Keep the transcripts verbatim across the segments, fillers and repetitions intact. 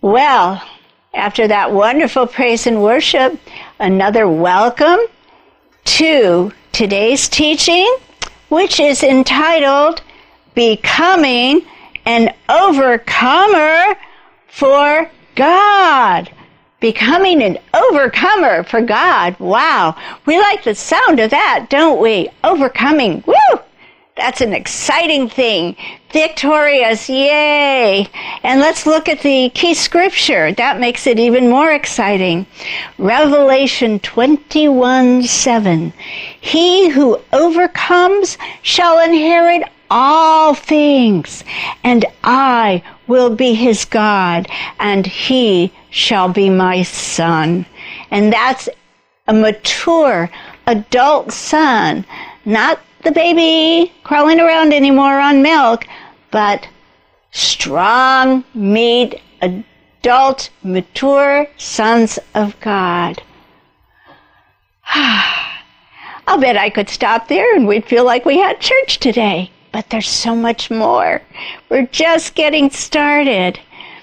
Well, after that wonderful praise and worship, another welcome to today's teaching, which is entitled Becoming an Overcomer for God. Becoming an overcomer for God. Wow. We like the sound of that, don't we? Overcoming. Woo! That's an exciting thing. Victorious. Yay. And let's look at the key scripture. That makes it even more exciting. Revelation twenty-one seven. He who overcomes shall inherit all things, and I will be his God, and he shall be my son. And that's a mature adult son, not the baby crawling around anymore on milk, but strong, meat, adult, mature sons of God. I'll bet I could stop there and we'd feel like we had church today. But there's so much more. We're just getting started.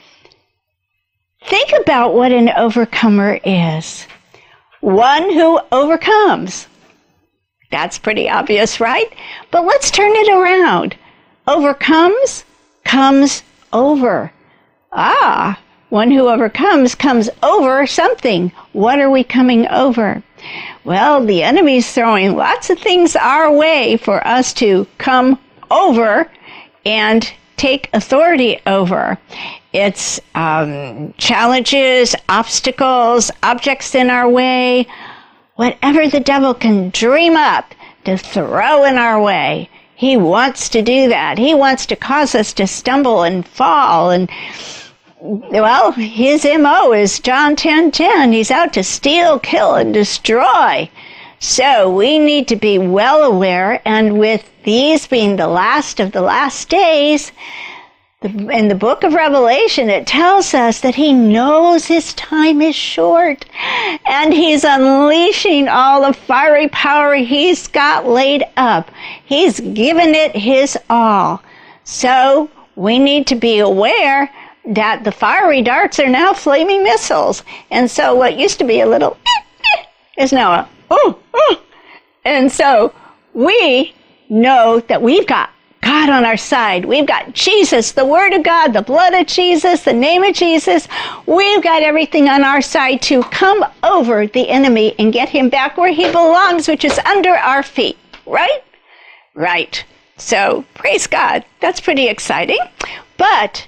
Think about what an overcomer is. One who overcomes. That's pretty obvious, right? But let's turn it around. Overcomes, comes over. Ah, one who overcomes comes over something. What are we coming over? Well, the enemy's throwing lots of things our way for us to come over and take authority over. It's um, challenges, obstacles, objects in our way, whatever the devil can dream up to throw in our way. He wants to do that. He wants to cause us to stumble and fall. And, well, his M O is John ten ten. He's out to steal, kill, and destroy. So we need to be well aware, and with these being the last of the last days, in the book of Revelation, it tells us that he knows his time is short, and he's unleashing all the fiery power he's got laid up. He's given it his all. So we need to be aware that the fiery darts are now flaming missiles. And so what used to be a little is now a oh, oh. And so we know that we've got God on our side. We've got Jesus, the Word of God, the blood of Jesus, the name of Jesus. We've got everything on our side to come over the enemy and get him back where he belongs, which is under our feet. Right? Right. So, praise God. That's pretty exciting. But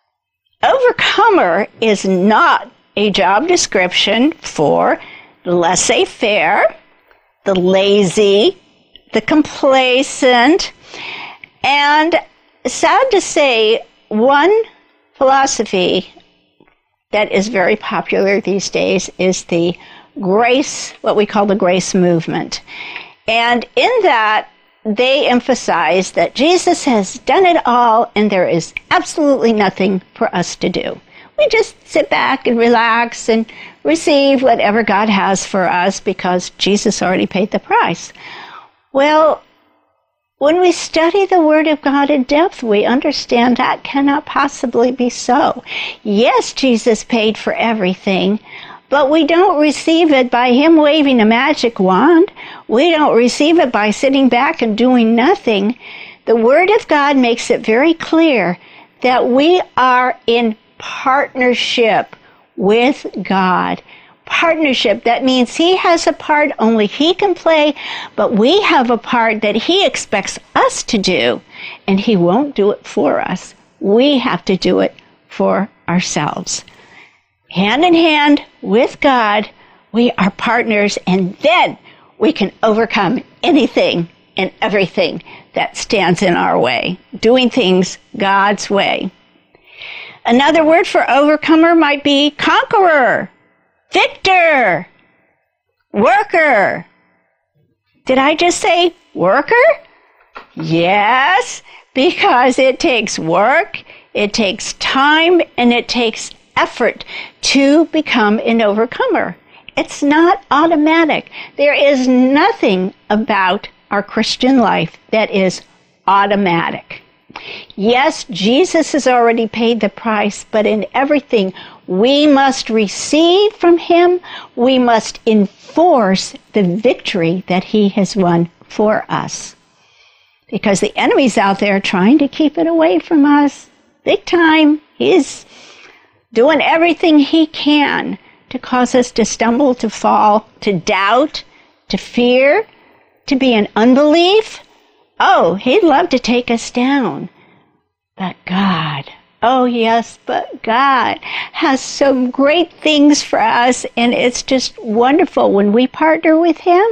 overcomer is not a job description for the laissez-faire, the lazy, the complacent, and sad to say, one philosophy that is very popular these days is the grace, what we call the grace movement. And in that, they emphasize that Jesus has done it all and there is absolutely nothing for us to do. We just sit back and relax and receive whatever God has for us because Jesus already paid the price. Well, when we study the Word of God in depth, we understand that cannot possibly be so. Yes, Jesus paid for everything, but we don't receive it by him waving a magic wand. We don't receive it by sitting back and doing nothing. The Word of God makes it very clear that we are in partnership with God. Partnership, that means he has a part only he can play, but we have a part that he expects us to do, and he won't do it for us. We have to do it for ourselves. Hand in hand with God, we are partners, and then we can overcome anything and everything that stands in our way, doing things God's way. Another word for overcomer might be conqueror, victor, worker. Did I just say worker? Yes, because it takes work, it takes time, and it takes effort to become an overcomer. It's not automatic. There is nothing about our Christian life that is automatic. Yes, Jesus has already paid the price, but in everything we must receive from him. We must enforce the victory that he has won for us. Because the enemy's out there trying to keep it away from us. Big time. He's doing everything he can to cause us to stumble, to fall, to doubt, to fear, to be in unbelief. Oh, he'd love to take us down. But God, oh yes, but God has some great things for us, and it's just wonderful when we partner with him.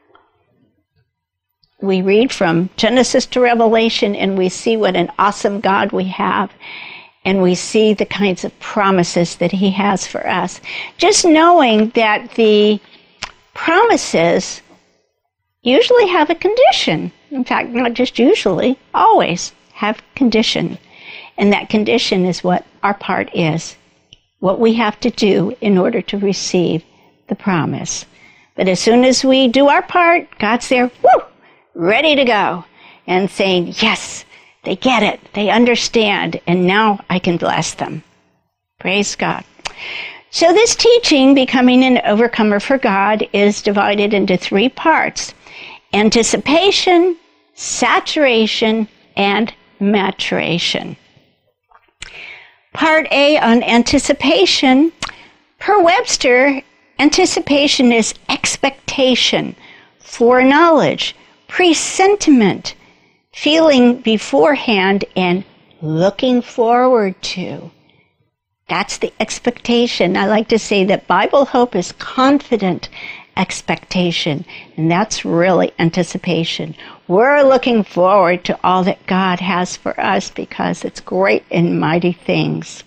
We read from Genesis to Revelation, and we see what an awesome God we have, and we see the kinds of promises that he has for us. Just knowing that the promises usually have a condition. In fact, not just usually, always have condition. And that condition is what our part is, what we have to do in order to receive the promise. But as soon as we do our part, God's there, woo, ready to go, and saying, yes, they get it, they understand, and now I can bless them. Praise God. So this teaching, Becoming an Overcomer for God, is divided into three parts: anticipation, saturation, and maturation. Part A on anticipation. Per Webster, anticipation is expectation, foreknowledge, presentiment, feeling beforehand, and looking forward to. That's the expectation. I like to say that Bible hope is confident expectation, and that's really anticipation. We're looking forward to all that God has for us because it's great and mighty things.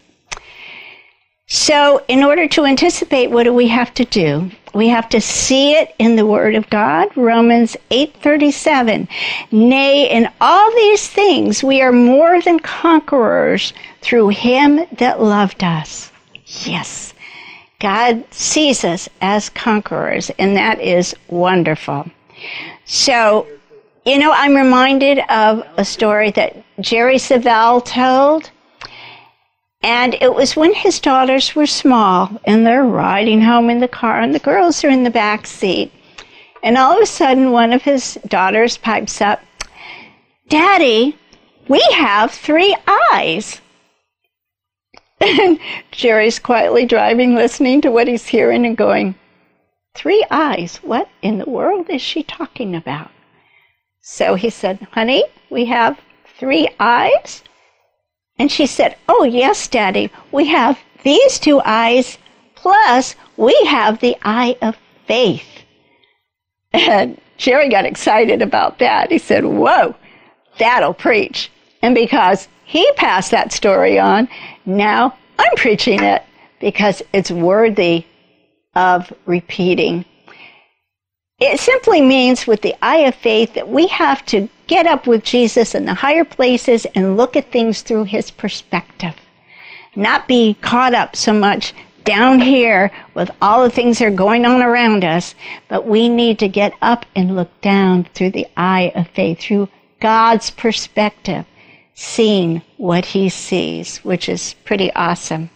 So in order to anticipate, what do we have to do? We have to see it in the Word of God, Romans eight thirty-seven. Nay, in all these things we are more than conquerors through him that loved us. Yes, God sees us as conquerors, and that is wonderful. So, you know, I'm reminded of a story that Jerry Savelle told. And it was when his daughters were small, and they're riding home in the car, and the girls are in the back seat. And all of a sudden, one of his daughters pipes up, "Daddy, we have three eyes." And Jerry's quietly driving, listening to what he's hearing and going, "Three eyes? What in the world is she talking about?" So he said, "Honey, we have three eyes?" And she said, "Oh, yes, Daddy, we have these two eyes, plus we have the eye of faith." And Jerry got excited about that. He said, "Whoa, that'll preach." And because he passed that story on, now I'm preaching it because it's worthy of repeating. It simply means with the eye of faith that we have to get up with Jesus in the higher places and look at things through his perspective. Not be caught up so much down here with all the things that are going on around us, but we need to get up and look down through the eye of faith, through God's perspective, seeing what he sees, which is pretty awesome.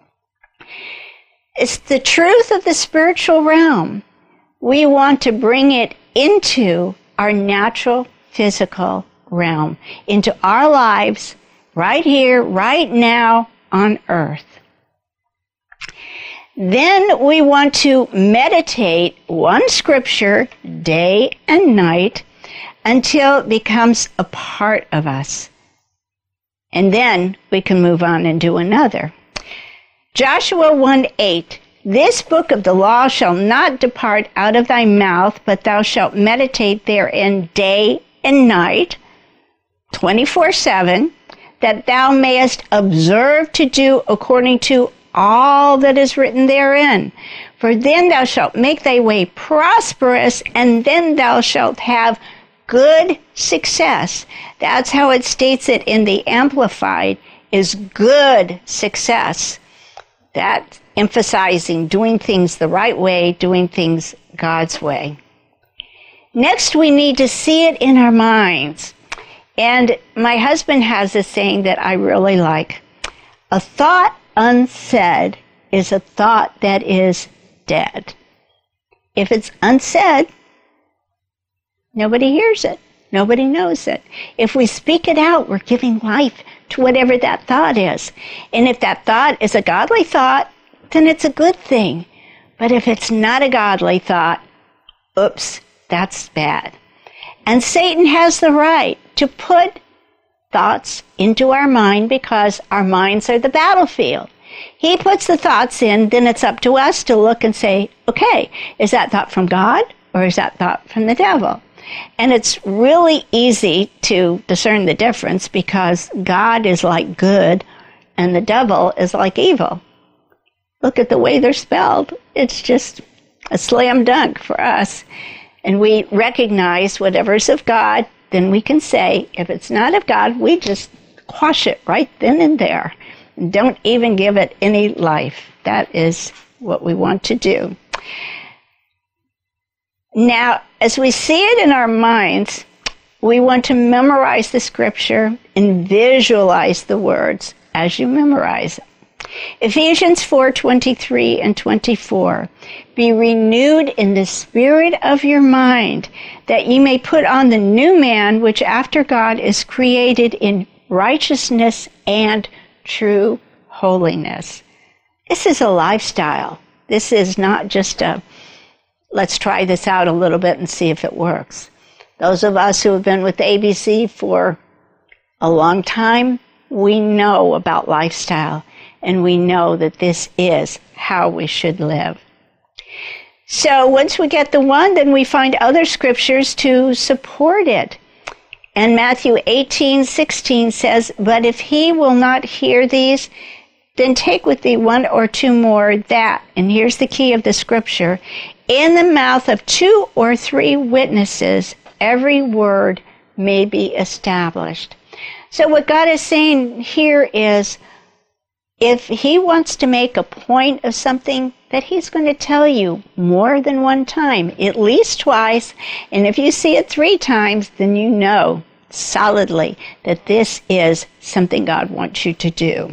It's the truth of the spiritual realm. We want to bring it into our natural physical realm, into our lives right here, right now on earth. Then we want to meditate one scripture day and night until it becomes a part of us. And then we can move on and do another. Joshua one eight. This book of the law shall not depart out of thy mouth, but thou shalt meditate therein day and night, twenty-four seven, that thou mayest observe to do according to all that is written therein. For then thou shalt make thy way prosperous, and then thou shalt have good success. That's how it states it in the Amplified, is good success. That's emphasizing doing things the right way, doing things God's way. Next, we need to see it in our minds. And my husband has this saying that I really like. A thought unsaid is a thought that is dead. If it's unsaid, nobody hears it. Nobody knows it. If we speak it out, we're giving life to whatever that thought is. And if that thought is a godly thought, then it's a good thing. But if it's not a godly thought, oops, that's bad. And Satan has the right to put thoughts into our mind because our minds are the battlefield. He puts the thoughts in, then it's up to us to look and say, okay, is that thought from God or is that thought from the devil? And it's really easy to discern the difference because God is like good and the devil is like evil. Look at the way they're spelled. It's just a slam dunk for us. And we recognize whatever's of God, then we can say, if it's not of God, we just quash it right then and there. Don't even give it any life. That is what we want to do. Now, as we see it in our minds, we want to memorize the scripture and visualize the words as you memorize it. Ephesians four twenty-three and twenty-four. Be renewed in the spirit of your mind, that ye may put on the new man, which after God is created in righteousness and true holiness. This is a lifestyle. This is not just a, let's try this out a little bit and see if it works. Those of us who have been with A B C for a long time, we know about lifestyle, and we know that this is how we should live. So once we get the one, then we find other scriptures to support it. And Matthew eighteen sixteen says, but if he will not hear these, then take with thee one or two more, that, and here's the key of the scripture, in the mouth of two or three witnesses, every word may be established. So what God is saying here is, if he wants to make a point of something, that he's going to tell you more than one time, at least twice. And if you see it three times, then you know solidly that this is something God wants you to do.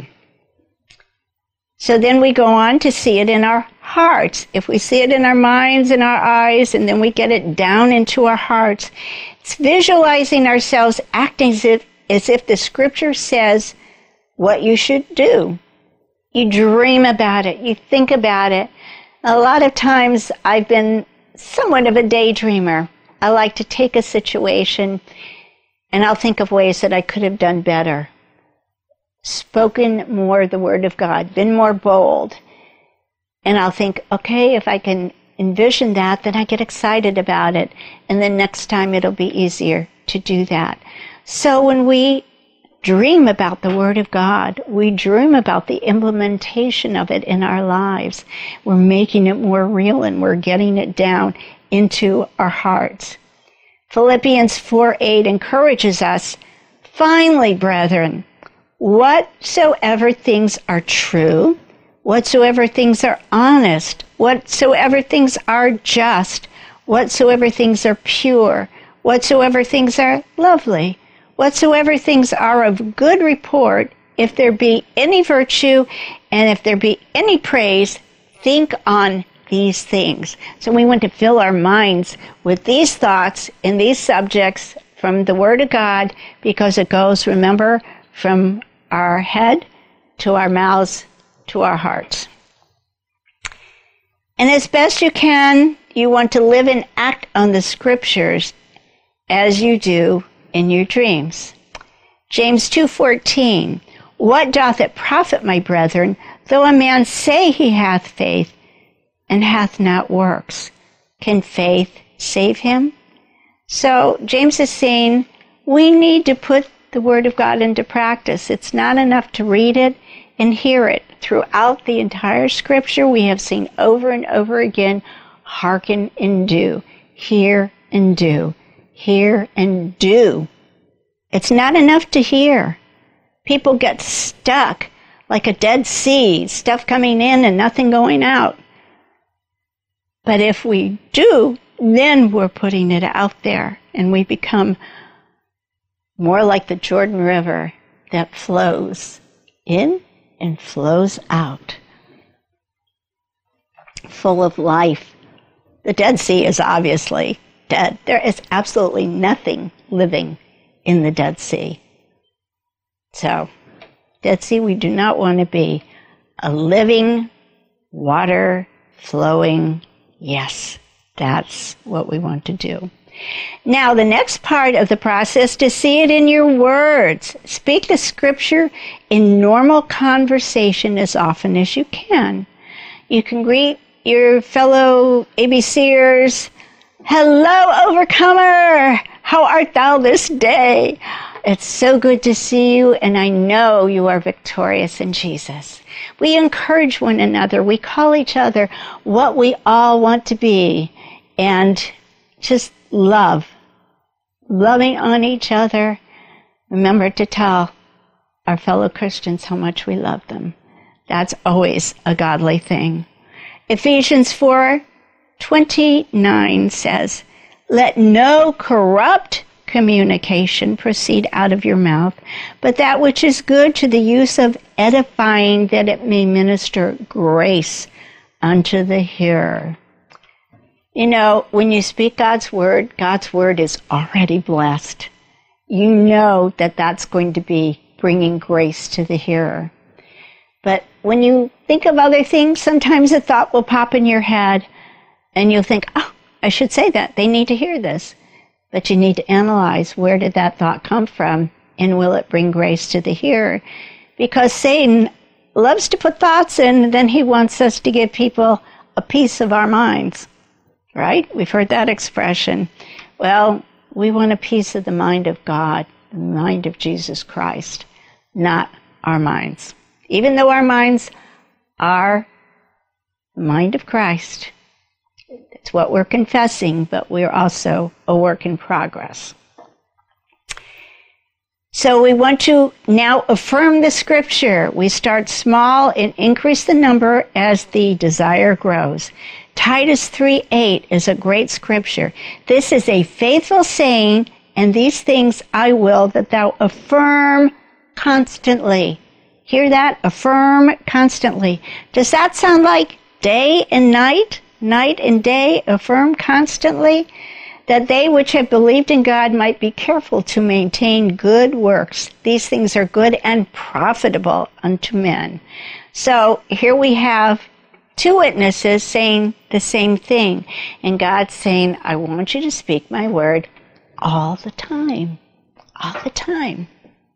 So then we go on to see it in our hearts. If we see it in our minds and our eyes, and then we get it down into our hearts, it's visualizing ourselves acting as if, as if the scripture says what you should do. You dream about it. You think about it. A lot of times I've been somewhat of a daydreamer. I like to take a situation and I'll think of ways that I could have done better. Spoken more the word of God, been more bold. And I'll think, okay, if I can envision that, then I get excited about it. And then next time it'll be easier to do that. So when we dream about the Word of God, we dream about the implementation of it in our lives. We're making it more real and we're getting it down into our hearts. Philippians four eight encourages us, finally, brethren, whatsoever things are true, whatsoever things are honest, whatsoever things are just, whatsoever things are pure, whatsoever things are lovely, whatsoever things are of good report, if there be any virtue, and if there be any praise, think on these things. So we want to fill our minds with these thoughts and these subjects from the Word of God, because it goes, remember, from our head to our mouths to our hearts. And as best you can, you want to live and act on the scriptures as you do in your dreams. James two fourteen, what doth it profit, my brethren, though a man say he hath faith, and hath not works? Can faith save him? So James is saying we need to put the Word of God into practice. It's not enough to read it and hear it. Throughout the entire Scripture, we have seen over and over again, hearken and do, hear and do, hear and do. It's not enough to hear. People get stuck like a dead sea, stuff coming in and nothing going out. But if we do, then we're putting it out there and we become more like the Jordan River that flows in and flows out, full of life. The Dead Sea is obviously dead. There is absolutely nothing living in the Dead Sea. So, Dead Sea, we do not want to be. A living, water flowing, yes, that's what we want to do. Now, the next part of the process, to see it in your words. Speak the scripture in normal conversation as often as you can. You can greet your fellow ABCers, "Hello, overcomer! How art thou this day?" It's so good to see you, and I know you are victorious in Jesus. We encourage one another. We call each other what we all want to be, and just love, loving on each other. Remember to tell our fellow Christians how much we love them. That's always a godly thing. Ephesians four twenty-nine says, "Let no corrupt communication proceed out of your mouth, but that which is good to the use of edifying, that it may minister grace unto the hearer." You know, when you speak God's word, God's word is already blessed. You know that that's going to be bringing grace to the hearer. But when you think of other things, sometimes a thought will pop in your head, and you'll think, oh, I should say that. They need to hear this. But you need to analyze, where did that thought come from, and will it bring grace to the hearer? Because Satan loves to put thoughts in, and then he wants us to give people a piece of our minds. Right? We've heard that expression. Well, we want a piece of the mind of God, the mind of Jesus Christ, not our minds. Even though our minds are the mind of Christ, it's what we're confessing, but we're also a work in progress. So we want to now affirm the scripture. We start small and increase the number as the desire grows. Titus three eight is a great scripture. "This is a faithful saying, and these things I will that thou affirm constantly." Hear that? Affirm constantly. Does that sound like day and night? Night and day, affirm constantly? "That they which have believed in God might be careful to maintain good works. These things are good and profitable unto men." So here we have two witnesses saying the same thing. And God's saying, I want you to speak my word all the time. All the time.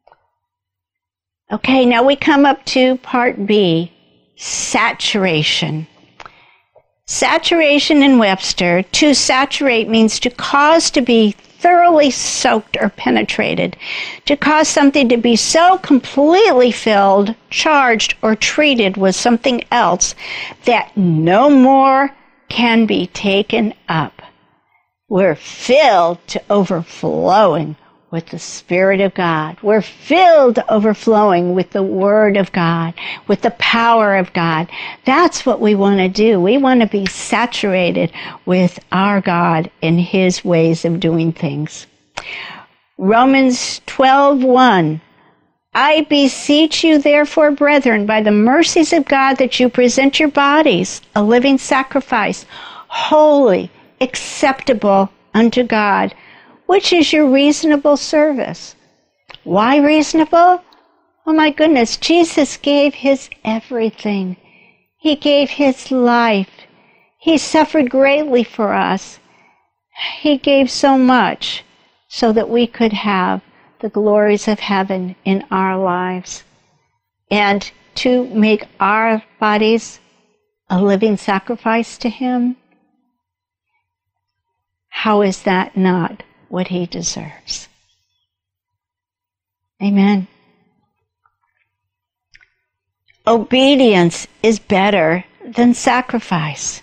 Okay, now we come up to part B, saturation. Saturation in Webster, to saturate means to cause to be thoroughly soaked or penetrated, to cause something to be so completely filled, charged, or treated with something else that no more can be taken up. We're filled to overflowing with the Spirit of God. We're filled to overflowing with the Word of God, with the power of God. That's what we want to do. We want to be saturated with our God and His ways of doing things. Romans twelve one. "I beseech you, therefore, brethren, by the mercies of God, that you present your bodies a living sacrifice, holy, acceptable unto God, which is your reasonable service." Why reasonable? Oh my goodness, Jesus gave His everything. He gave His life. He suffered greatly for us. He gave so much so that we could have the glories of heaven in our lives. And to make our bodies a living sacrifice to Him, how is that not what He deserves? Amen. Obedience is better than sacrifice.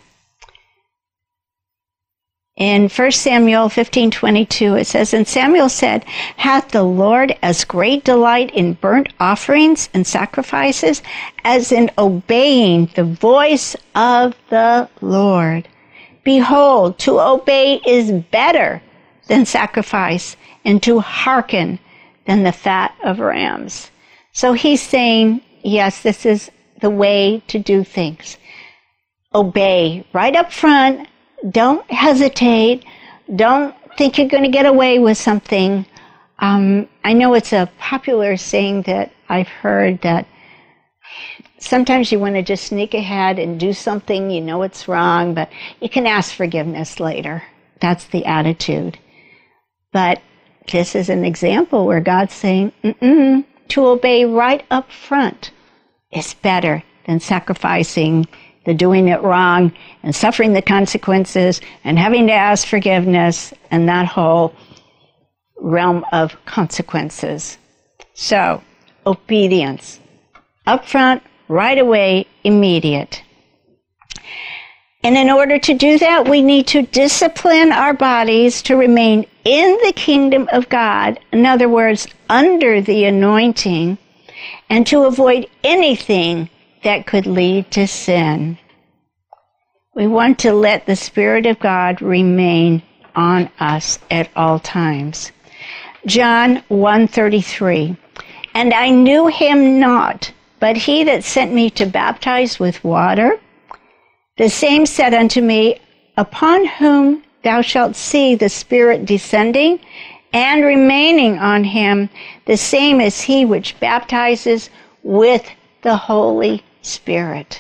In First Samuel fifteen twenty-two, it says, "And Samuel said, Hath the Lord as great delight in burnt offerings and sacrifices as in obeying the voice of the Lord? Behold, to obey is better than sacrifice, and to hearken than the fat of rams. So he's saying, yes, this is the way to do things. Obey right up front. Don't hesitate. Don't think you're going to get away with something. Um, I know it's a popular saying that I've heard that sometimes you want to just sneak ahead and do something, you know it's wrong, but you can ask forgiveness later. That's the attitude. But this is an example where God's saying, mm-mm, to obey right up front is better than sacrificing the doing it wrong and suffering the consequences and having to ask forgiveness and that whole realm of consequences. So, obedience. Up front, right away, immediate. And in order to do that, we need to discipline our bodies to remain in the kingdom of God, in other words, under the anointing, and to avoid anything that could lead to sin. We want to let the Spirit of God remain on us at all times. John one thirty-three, and I knew him not, but he that sent me to baptize with water, the same said unto me, upon whom thou shalt see the Spirit descending and remaining on him, the same is he which baptizes with the Holy Spirit.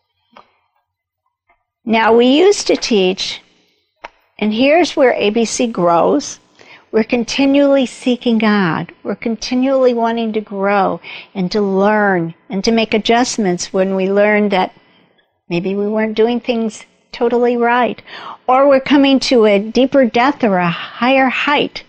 Now, we used to teach, and here's where A B C grows. We're continually seeking God. We're continually wanting to grow and to learn and to make adjustments when we learn that maybe we weren't doing things totally right, or we're coming to a deeper depth or a higher height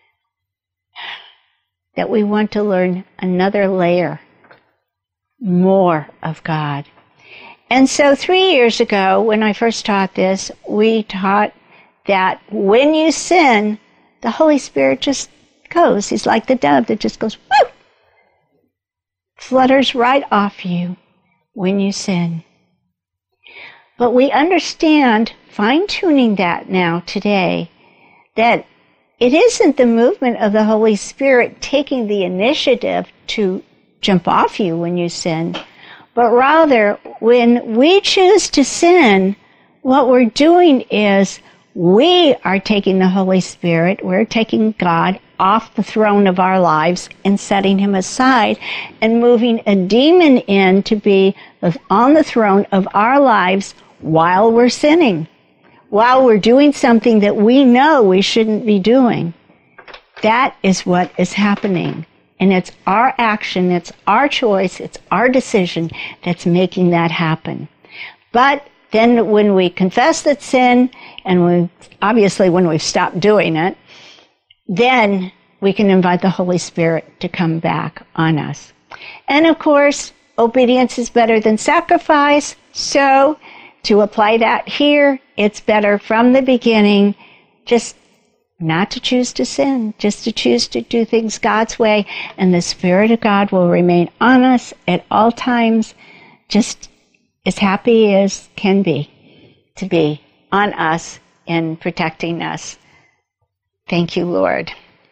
that we want to learn another layer, more of God. And so three years ago, when I first taught this, we taught that when you sin, the Holy Spirit just goes. He's like the dove that just goes, whoo! Flutters right off you when you sin. But we understand, fine-tuning that now today, that it isn't the movement of the Holy Spirit taking the initiative to jump off you when you sin, but rather when we choose to sin, what we're doing is we are taking the Holy Spirit, we're taking God off the throne of our lives and setting him aside and moving a demon in to be on the throne of our lives while we're sinning, while we're doing something that we know we shouldn't be doing. That is what is happening. And it's our action, it's our choice, it's our decision that's making that happen. But then when we confess that sin, and we, obviously when we've stopped doing it, then we can invite the Holy Spirit to come back on us. And of course, obedience is better than sacrifice, so to apply that here, it's better from the beginning just not to choose to sin, just to choose to do things God's way, and the Spirit of God will remain on us at all times, just as happy as can be to be on us and protecting us. Thank you, Lord.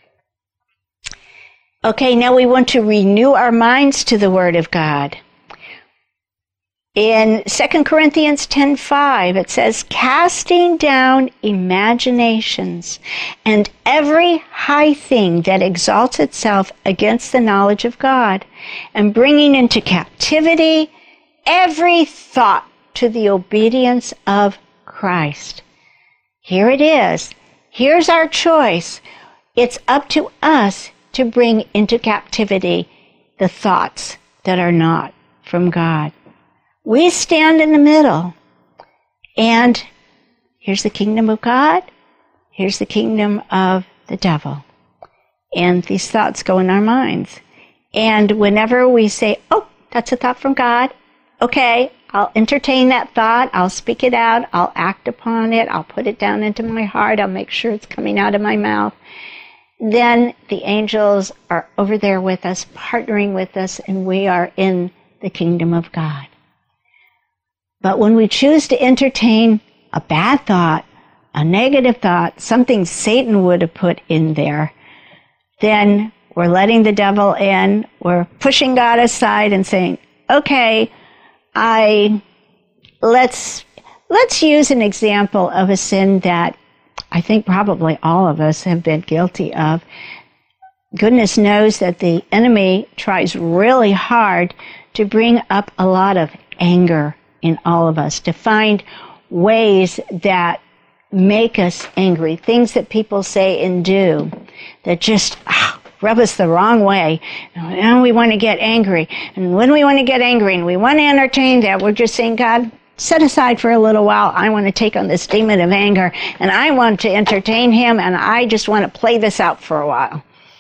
Okay, now we want to renew our minds to the Word of God. In Second Corinthians ten five, it says, casting down imaginations and every high thing that exalts itself against the knowledge of God, and bringing into captivity every thought to the obedience of Christ. Here it is. Here's our choice. It's up to us to bring into captivity the thoughts that are not from God. We stand in the middle, and here's the kingdom of God, here's the kingdom of the devil. And these thoughts go in our minds. And whenever we say, oh, that's a thought from God, okay, I'll entertain that thought, I'll speak it out, I'll act upon it, I'll put it down into my heart, I'll make sure it's coming out of my mouth. Then the angels are over there with us, partnering with us, and we are in the kingdom of God. But when we choose to entertain a bad thought, a negative thought, something Satan would have put in there, then we're letting the devil in, we're pushing God aside and saying, okay, I, let's, let's use an example of a sin that I think probably all of us have been guilty of. Goodness knows that the enemy tries really hard to bring up a lot of anger in all of us, to find ways that make us angry, things that people say and do that just ah, rub us the wrong way. And we want to get angry. And when we want to get angry and we want to entertain that, we're just saying, God, set aside for a little while. I want to take on this demon of anger, and I want to entertain him, and I just want to play this out for a while.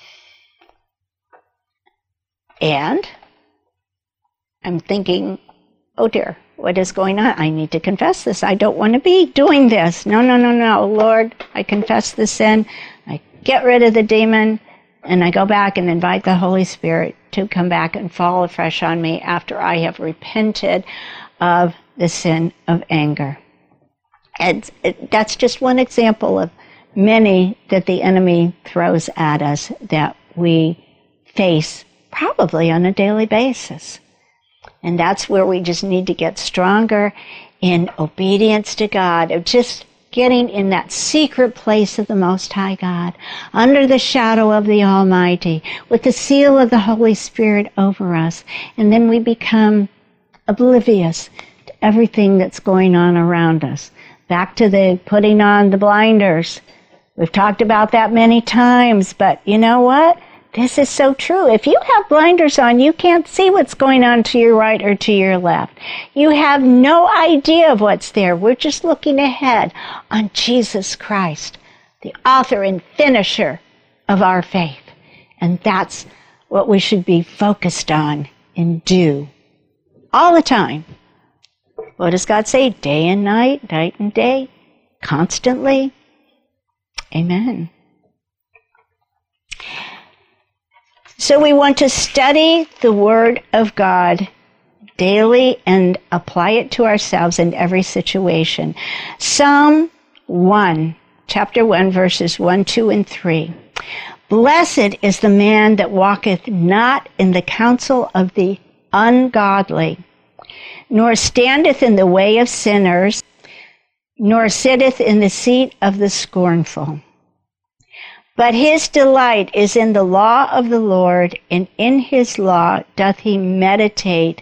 And I'm thinking, oh dear, what is going on? I need to confess this. I don't want to be doing this. No, no, no, no. Lord, I confess the sin. I get rid of the demon, and I go back and invite the Holy Spirit to come back and fall afresh on me after I have repented of the sin of anger. And it, that's just one example of many that the enemy throws at us that we face probably on a daily basis. And that's where we just need to get stronger in obedience to God, of just getting in that secret place of the Most High God, under the shadow of the Almighty, with the seal of the Holy Spirit over us. And then we become oblivious to everything that's going on around us. Back to the putting on the blinders. We've talked about that many times, but you know what? This is so true. If you have blinders on, you can't see what's going on to your right or to your left. You have no idea of what's there. We're just looking ahead on Jesus Christ, the author and finisher of our faith. And that's what we should be focused on and do all the time. What does God say? Day and night, night and day, constantly. Amen. So we want to study the Word of God daily and apply it to ourselves in every situation. Psalm one, chapter one, verses one, two, and three. Blessed is the man that walketh not in the counsel of the ungodly, nor standeth in the way of sinners, nor sitteth in the seat of the scornful. But his delight is in the law of the Lord, and in his law doth he meditate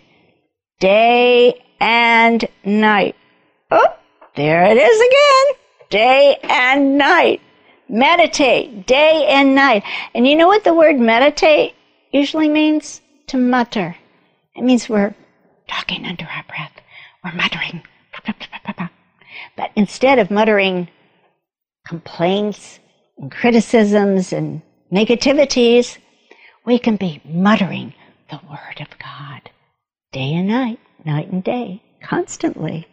day and night. Oh, there it is again. Day and night. Meditate day and night. And you know what the word meditate usually means? To mutter. It means we're talking under our breath. We're muttering. But instead of muttering complaints and criticisms and negativities, we can be muttering the Word of God day and night, night and day, constantly.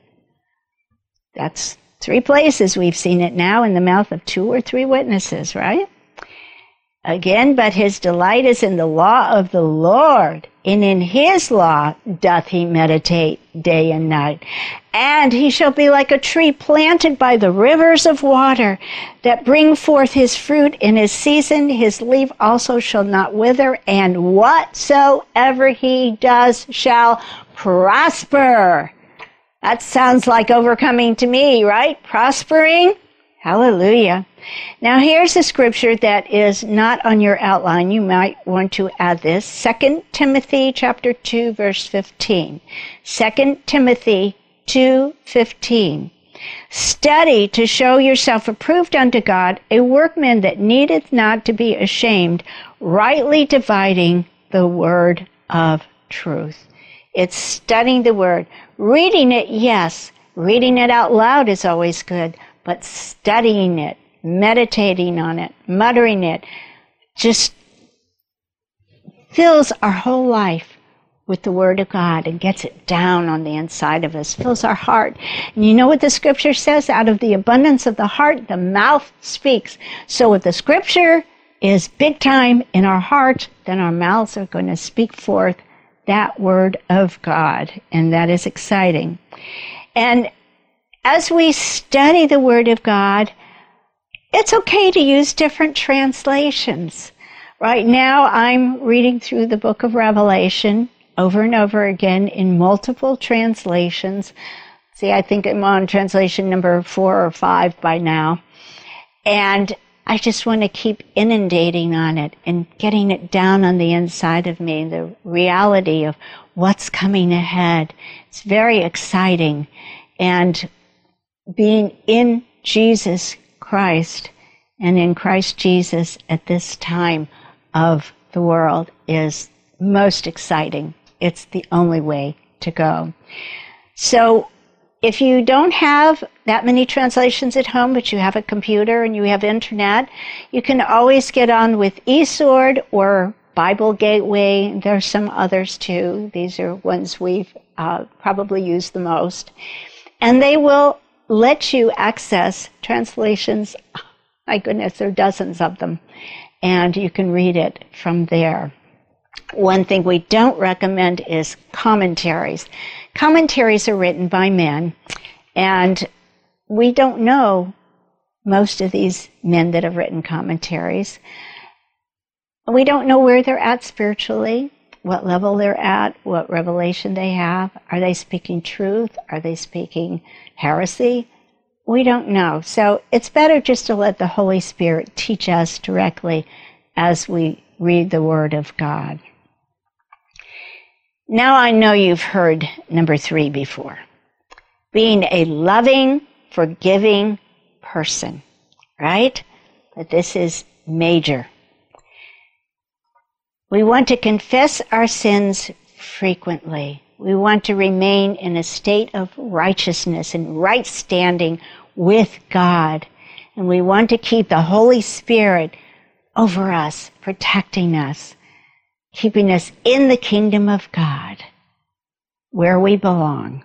That's three places we've seen it now, in the mouth of two or three witnesses, right? Again, but his delight is in the law of the Lord, and in his law doth he meditate day and night. And he shall be like a tree planted by the rivers of water, that bring forth his fruit in his season. His leaf also shall not wither, and whatsoever he does shall prosper. That sounds like overcoming to me, right? Prospering? Hallelujah. Now here's a scripture that is not on your outline. You might want to add this. Second Timothy chapter two, verse fifteen. Second Timothy two fifteen. Study to show yourself approved unto God, a workman that needeth not to be ashamed, rightly dividing the word of truth. It's studying the word. Reading it, yes. Reading it out loud is always good. But studying it, meditating on it, muttering it, just fills our whole life with the Word of God and gets it down on the inside of us, fills our heart. And you know what the Scripture says? Out of the abundance of the heart, the mouth speaks. So if the Scripture is big time in our heart, then our mouths are going to speak forth that Word of God. And that is exciting. And as we study the Word of God, it's okay to use different translations. Right now I'm reading through the book of Revelation over and over again in multiple translations. See, I think I'm on translation number four or five by now. And I just want to keep inundating on it and getting it down on the inside of me, the reality of what's coming ahead. It's very exciting. And being in Jesus Christ and in Christ Jesus at this time of the world is most exciting. It's the only way to go. So if you don't have that many translations at home, but you have a computer and you have internet, you can always get on with eSword or Bible Gateway. There's some others too. These are ones we've uh, probably used the most. And they will let you access translations. My goodness, there are dozens of them. And you can read it from there. One thing we don't recommend is commentaries. Commentaries are written by men, and we don't know most of these men that have written commentaries. We don't know where they're at spiritually, what level they're at, what revelation they have. Are they speaking truth? Are they speaking heresy? We don't know. So it's better just to let the Holy Spirit teach us directly as we read the Word of God. Now I know you've heard number three before. Being a loving, forgiving person, right? But this is major. We want to confess our sins frequently. We want to remain in a state of righteousness and right standing with God. And we want to keep the Holy Spirit over us, protecting us, keeping us in the kingdom of God, where we belong.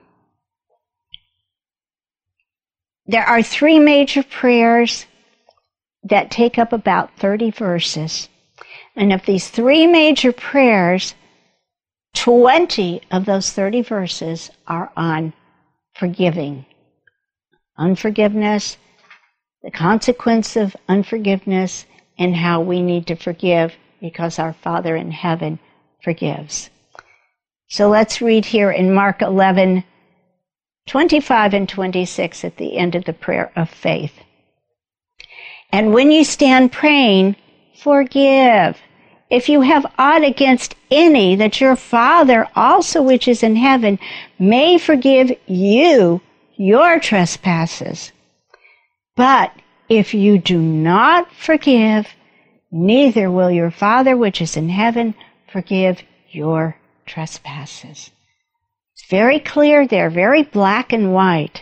There are three major prayers that take up about thirty verses. And of these three major prayers, twenty of those thirty verses are on forgiving. Unforgiveness, the consequence of unforgiveness, and how we need to forgive because our Father in heaven forgives. So let's read here in Mark eleven, twenty-five and twenty-six at the end of the prayer of faith. And when you stand praying, forgive, if you have aught against any, that your Father also which is in heaven may forgive you your trespasses. But if you do not forgive, neither will your Father which is in heaven forgive your trespasses. It's very clear there, very black and white.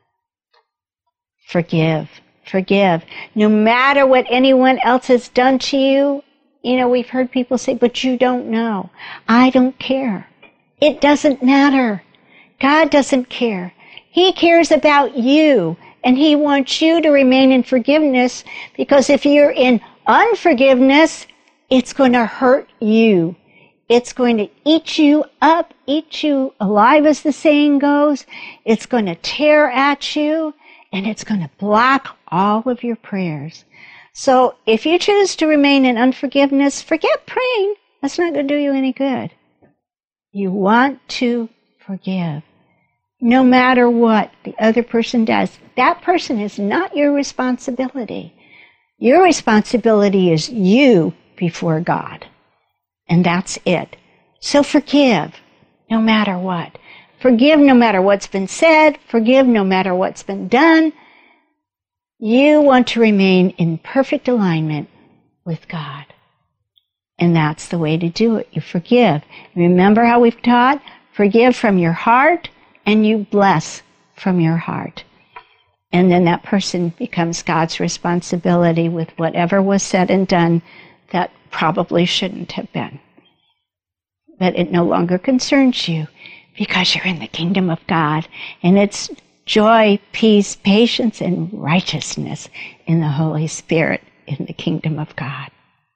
Forgive, forgive. No matter what anyone else has done to you, you know, we've heard people say, but you don't know. I don't care. It doesn't matter. God doesn't care. He cares about you, and He wants you to remain in forgiveness, because if you're in unforgiveness, it's going to hurt you. It's going to eat you up, eat you alive, as the saying goes. It's going to tear at you, and it's going to block all of your prayers. So if you choose to remain in unforgiveness, forget praying. That's not going to do you any good. You want to forgive. No matter what the other person does, that person is not your responsibility. Your responsibility is you before God. And that's it. So forgive no matter what. Forgive no matter what's been said. Forgive no matter what's been done. You want to remain in perfect alignment with God. And that's the way to do it. You forgive. Remember how we've taught? Forgive from your heart, and you bless from your heart. And then that person becomes God's responsibility with whatever was said and done that probably shouldn't have been. But it no longer concerns you because you're in the kingdom of God. And it's joy, peace, patience, and righteousness in the Holy Spirit in the kingdom of God.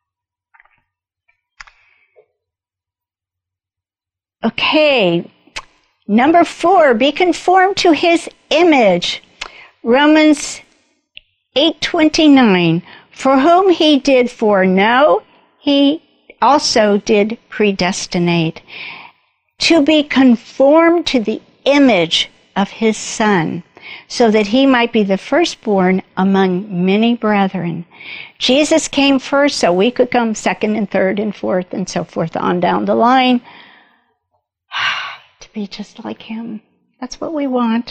Okay, number four, be conformed to His image. Romans eight twenty-nine, for whom He did foreknow, he also did predestinate to be conformed to the image of his Son, so that he might be the firstborn among many brethren. Jesus came first, so we could come second and third and fourth and so forth on down the line. To be just like him. That's what we want.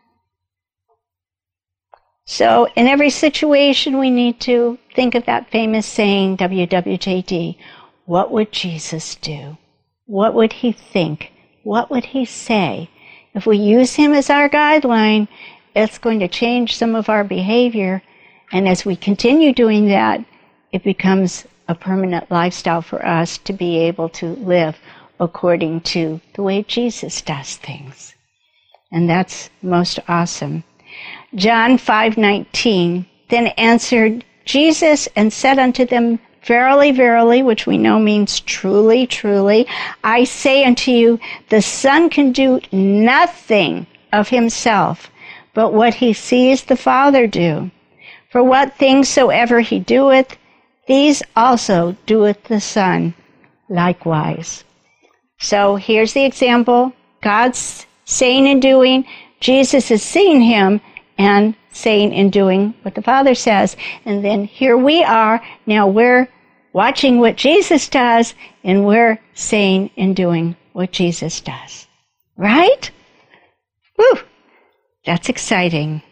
So in every situation we need to think of that famous saying, W W J D, what would Jesus do? What would he think? What would he say? If we use him as our guideline, it's going to change some of our behavior. And as we continue doing that, it becomes a permanent lifestyle for us to be able to live according to the way Jesus does things. And that's most awesome. John five nineteen, then answered Jesus and said unto them, verily, verily, which we know means truly, truly, I say unto you, the Son can do nothing of himself, but what he sees the Father do. For what things soever he doeth, these also doeth the Son likewise. So here's the example. God's saying and doing. Jesus is seeing him and saying and doing what the Father says. And then here we are. Now we're watching what Jesus does, and we're saying and doing what Jesus does. Right? Woo! That's exciting.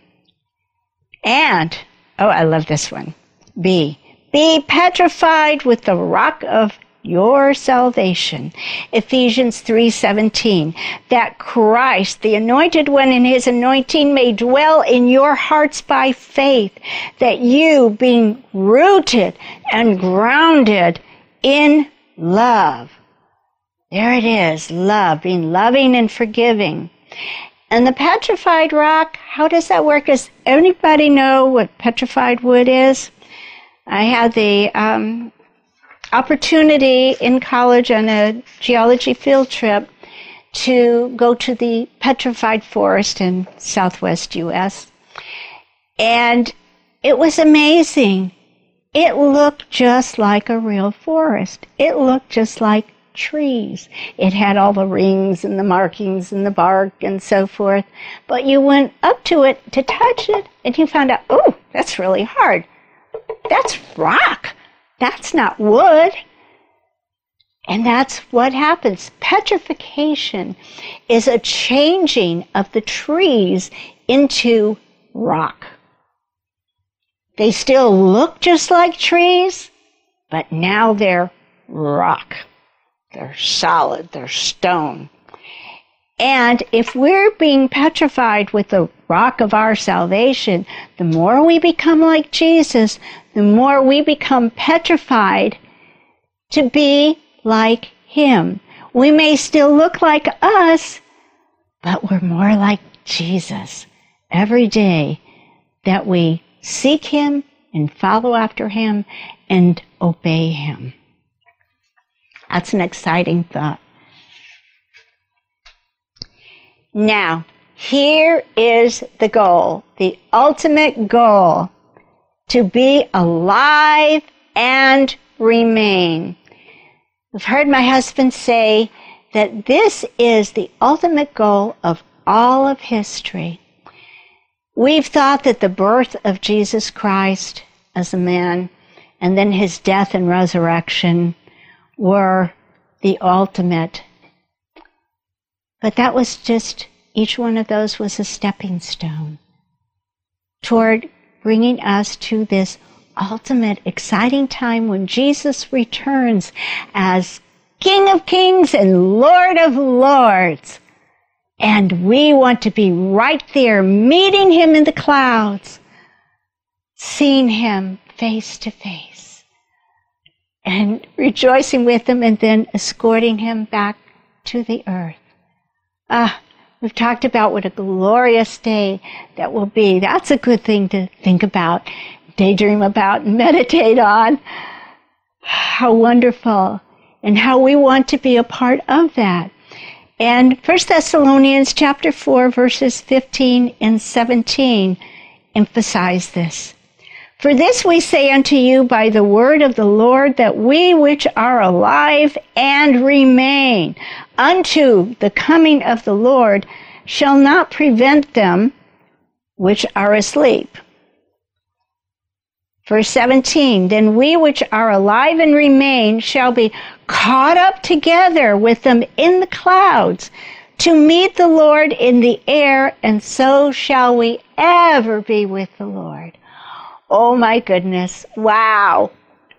And, oh, I love this one. B, be petrified with the rock of your salvation. Ephesians three seventeen, that Christ, the anointed one in his anointing, may dwell in your hearts by faith, that you, being rooted and grounded in love. There it is, love, being loving and forgiving. And the petrified rock, how does that work? Does anybody know what petrified wood is? I had the um, opportunity in college on a geology field trip to go to the petrified forest in southwest U S And it was amazing. It looked just like a real forest. It looked just like trees. It had all the rings and the markings and the bark and so forth. But you went up to it to touch it, and you found out, oh, that's really hard. That's rock. That's not wood. And that's what happens. Petrification is a changing of the trees into rock. They still look just like trees, but now they're rock. They're solid. They're stone. And if we're being petrified with the rock of our salvation, the more we become like Jesus, the more we become petrified to be like him. We may still look like us, but we're more like Jesus every day that we seek him and follow after him and obey him. That's an exciting thought. Now, here is the goal, the ultimate goal, to be alive and remain. I've heard my husband say that this is the ultimate goal of all of history. We've thought that the birth of Jesus Christ as a man and then his death and resurrection were the ultimate. But that was just, each one of those was a stepping stone toward bringing us to this ultimate exciting time when Jesus returns as King of Kings and Lord of Lords. And we want to be right there, meeting him in the clouds, seeing him face to face, and rejoicing with him, and then escorting him back to the earth. Ah, we've talked about what a glorious day that will be. That's a good thing to think about, daydream about, and meditate on. How wonderful, and how we want to be a part of that. And First Thessalonians chapter four, verses fifteen and seventeen emphasize this. For this we say unto you by the word of the Lord, that we which are alive and remain unto the coming of the Lord shall not prevent them which are asleep. Verse seventeen, then we which are alive and remain shall be caught up together with them in the clouds to meet the Lord in the air, and so shall we ever be with the Lord. Oh my goodness, wow.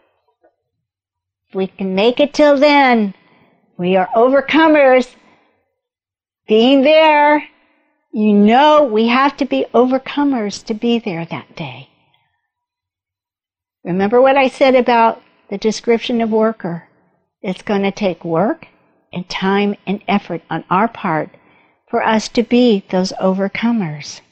If we can make it till then, we are overcomers. Being there, you know we have to be overcomers to be there that day. Remember what I said about the description of worker. It's going to take work and time and effort on our part for us to be those overcomers.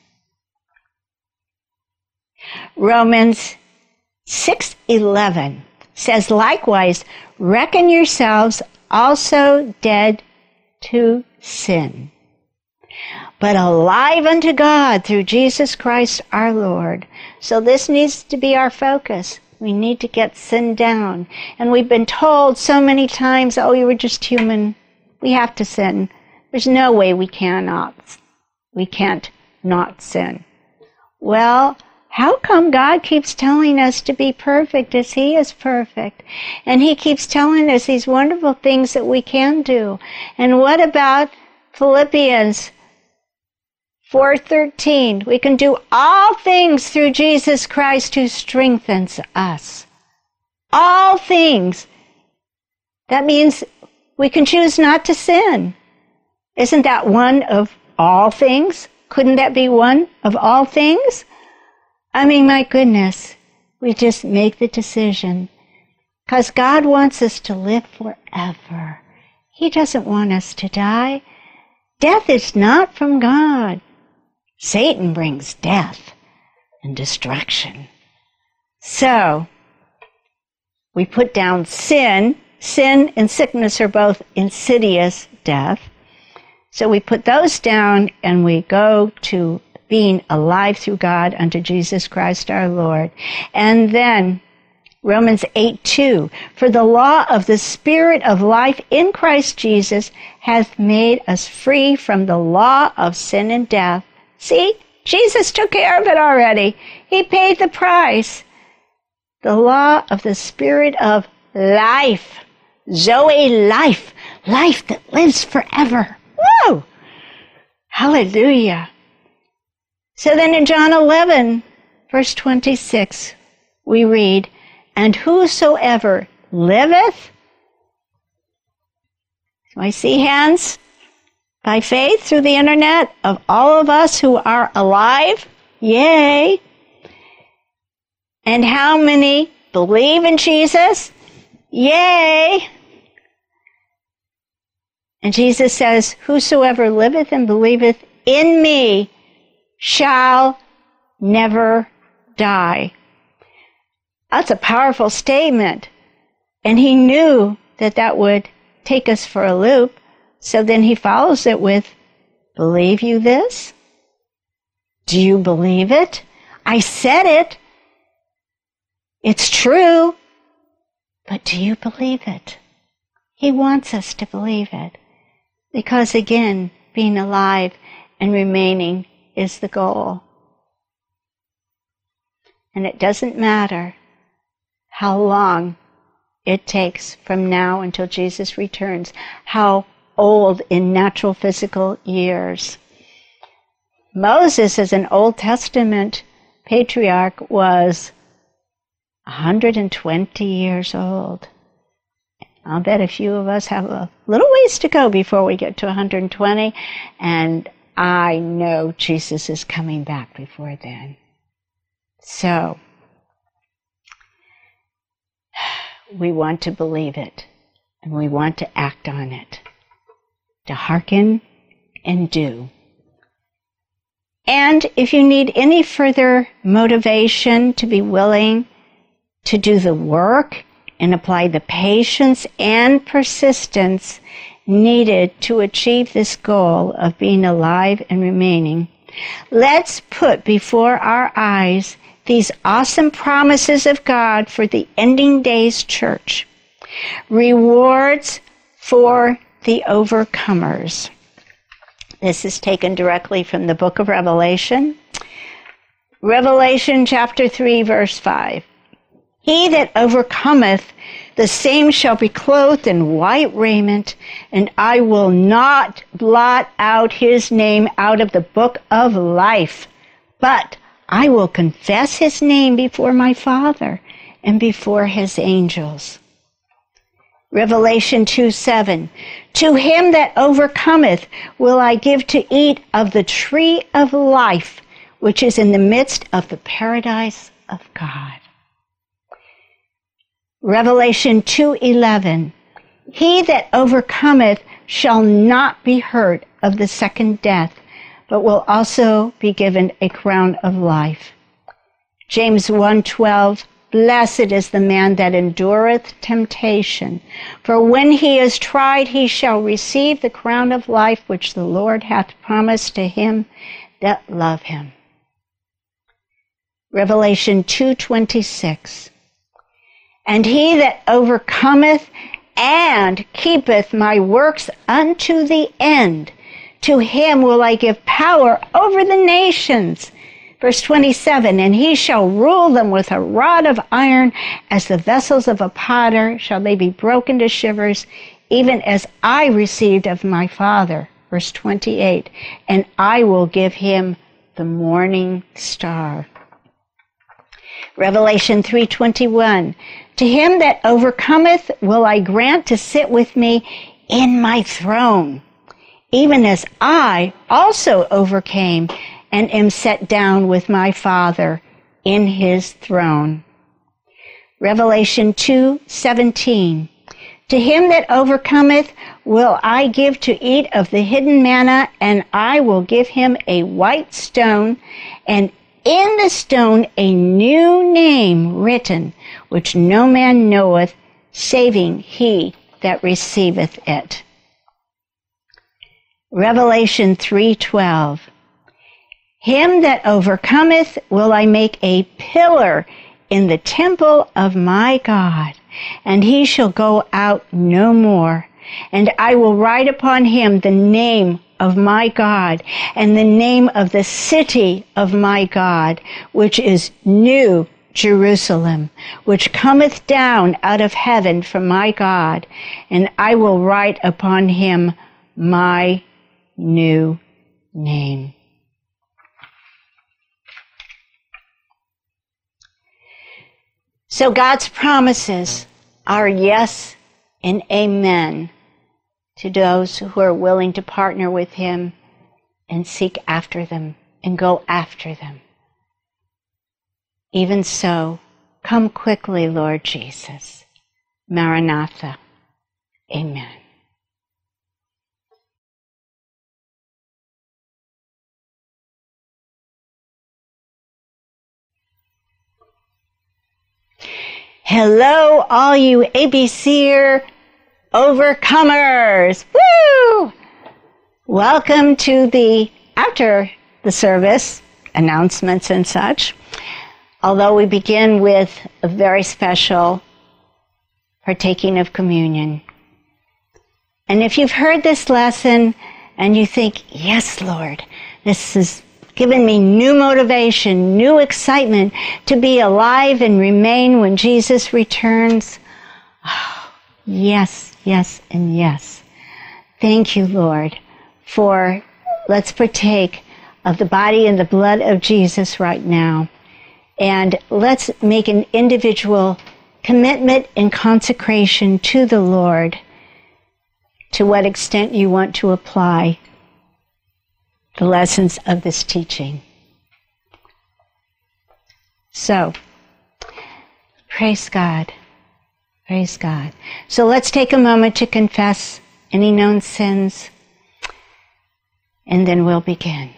Romans six eleven says, likewise, reckon yourselves also dead to sin, but alive unto God through Jesus Christ our Lord. So this needs to be our focus. We need to get sin down. And we've been told so many times, oh, you were just human. We have to sin. There's no way we cannot. We can't not sin. Well, how come God keeps telling us to be perfect as He is perfect? And He keeps telling us these wonderful things that we can do. And what about Philippians four thirteen? We can do all things through Jesus Christ who strengthens us. All things. That means we can choose not to sin. Isn't that one of all things? Couldn't that be one of all things? I mean, my goodness, we just make the decision. Because God wants us to live forever. He doesn't want us to die. Death is not from God. Satan brings death and destruction. So, we put down sin. Sin and sickness are both insidious death. So we put those down and we go to being alive through God unto Jesus Christ our Lord. And then Romans eight two, for the law of the Spirit of life in Christ Jesus hath made us free from the law of sin and death. See, Jesus took care of it already. He paid the price. The law of the Spirit of life. Zoe life. Life that lives forever. Woo! Hallelujah. So then in John eleven, verse twenty-six, we read, and whosoever liveth, do I see hands? By faith through the internet of all of us who are alive, yay. And how many believe in Jesus? Yay. And Jesus says, whosoever liveth and believeth in me shall never die. That's a powerful statement. And he knew that that would take us for a loop. So then he follows it with, believe you this? Do you believe it? I said it. It's true. But do you believe it? He wants us to believe it. Because again, being alive and remaining is the goal. And it doesn't matter how long it takes from now until Jesus returns, how old in natural physical years. Moses, as an Old Testament patriarch, was one hundred twenty years old. I'll bet a few of us have a little ways to go before we get to one hundred twenty, and I know Jesus is coming back before then. So, we want to believe it, and we want to act on it, to hearken and do. And if you need any further motivation to be willing to do the work and apply the patience and persistence needed to achieve this goal of being alive and remaining, let's put before our eyes these awesome promises of God for the ending days church. Rewards for the overcomers. This is taken directly from the book of Revelation. Revelation chapter three, verse five. He that overcometh, the same shall be clothed in white raiment, and I will not blot out his name out of the book of life, but I will confess his name before my Father and before his angels. Revelation two seven. To him that overcometh will I give to eat of the tree of life, which is in the midst of the paradise of God. Revelation two eleven. He that overcometh shall not be hurt of the second death, but will also be given a crown of life. James one twelve. Blessed is the man that endureth temptation, for when he is tried, he shall receive the crown of life which the Lord hath promised to him that love him. Revelation two twenty-six. And he that overcometh and keepeth my works unto the end, to him will I give power over the nations. Verse twenty-seven, and he shall rule them with a rod of iron, as the vessels of a potter shall they be broken to shivers, even as I received of my Father. Verse twenty-eight, and I will give him the morning star. Revelation three twenty-one, to him that overcometh will I grant to sit with me in my throne, even as I also overcame and am set down with my Father in his throne. Revelation two seventeen. To him that overcometh will I give to eat of the hidden manna, and I will give him a white stone, and in the stone a new name written, which no man knoweth, saving he that receiveth it. Revelation three twelve. Him that overcometh will I make a pillar in the temple of my God, and he shall go out no more. And I will write upon him the name of my God, and the name of the city of my God, which is New Jerusalem, which cometh down out of heaven from my God, and I will write upon him my new name. So God's promises are yes and amen to those who are willing to partner with him and seek after them and go after them. Even so, come quickly, Lord Jesus. Maranatha. Amen. Hello, all you ABCer overcomers. Woo! Welcome to the after the service announcements and such. Although we begin with a very special partaking of communion. And if you've heard this lesson and you think, yes, Lord, this has given me new motivation, new excitement to be alive and remain when Jesus returns. Oh, yes, yes, and yes. Thank you, Lord, for let's partake of the body and the blood of Jesus right now. And let's make an individual commitment and consecration to the Lord, to what extent you want to apply the lessons of this teaching. So, praise God. Praise God. So let's take a moment to confess any known sins, and then we'll begin.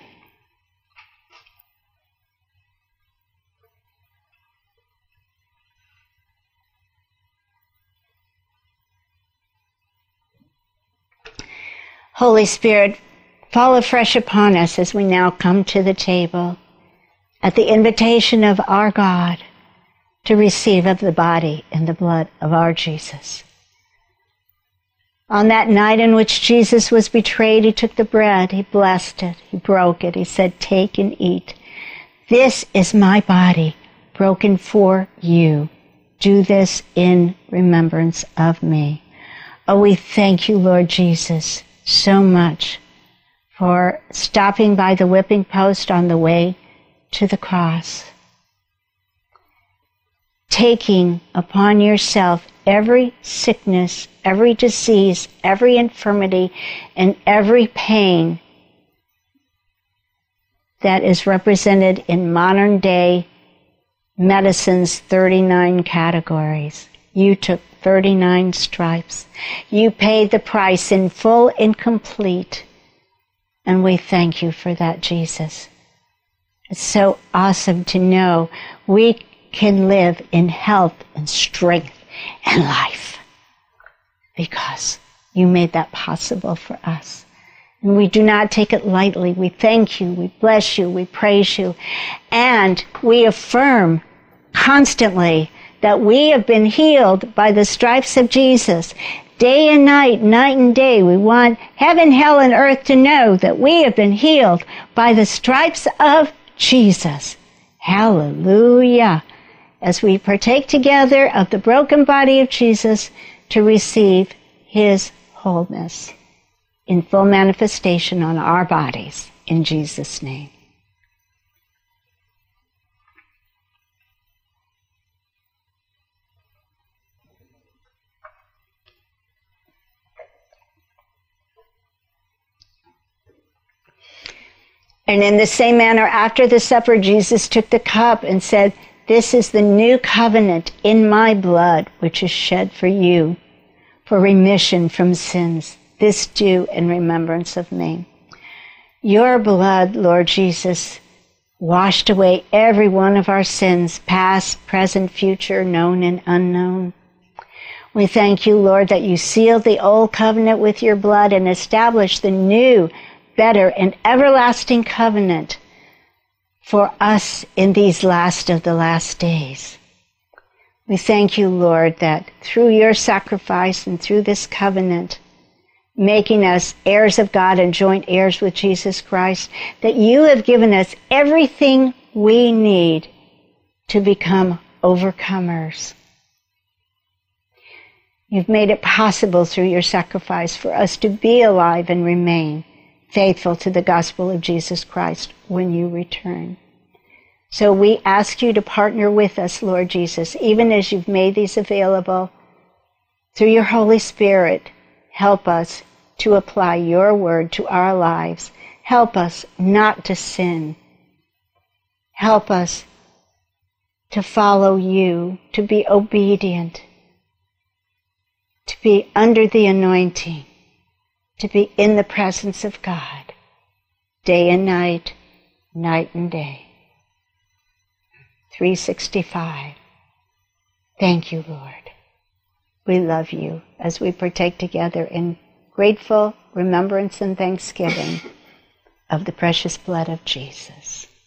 Holy Spirit, fall afresh upon us as we now come to the table. at the invitation of our God, to receive of the body and the blood of our Jesus. On that night in which Jesus was betrayed, he took the bread, he blessed it, he broke it, he said, "Take and eat. This is my body, broken for you. Do this in remembrance of me." Oh, we thank you, Lord Jesus, so much for stopping by the whipping post on the way to the cross, taking upon yourself every sickness, every disease, every infirmity, and every pain that is represented in modern day medicine's thirty-nine categories. You took thirty-nine stripes. You paid the price in full and complete. And we thank you for that, Jesus. It's so awesome to know we can live in health and strength and life because you made that possible for us. And we do not take it lightly. We thank you, we bless you, we praise you, and we affirm constantly that we have been healed by the stripes of Jesus. Day and night, night and day, we want heaven, hell, and earth to know that we have been healed by the stripes of Jesus. Hallelujah. As we partake together of the broken body of Jesus to receive his wholeness in full manifestation on our bodies, in Jesus' name. And in the same manner, after the supper, Jesus took the cup and said, "This is the new covenant in my blood, which is shed for you, for remission from sins. This do in remembrance of me." Your blood, Lord Jesus, washed away every one of our sins, past, present, future, known and unknown. We thank you, Lord, that you sealed the old covenant with your blood and established the new, better, and everlasting covenant for us in these last of the last days. We thank you, Lord, that through your sacrifice and through this covenant, making us heirs of God and joint heirs with Jesus Christ, that you have given us everything we need to become overcomers. You've made it possible through your sacrifice for us to be alive and remain faithful to the gospel of Jesus Christ when you return. So we ask you to partner with us, Lord Jesus, even as you've made these available. Through your Holy Spirit, help us to apply your word to our lives. Help us not to sin. Help us to follow you, to be obedient, to be under the anointing, to be in the presence of God, day and night, night and day. three sixty-five. Thank you, Lord. We love you as we partake together in grateful remembrance and thanksgiving of the precious blood of Jesus.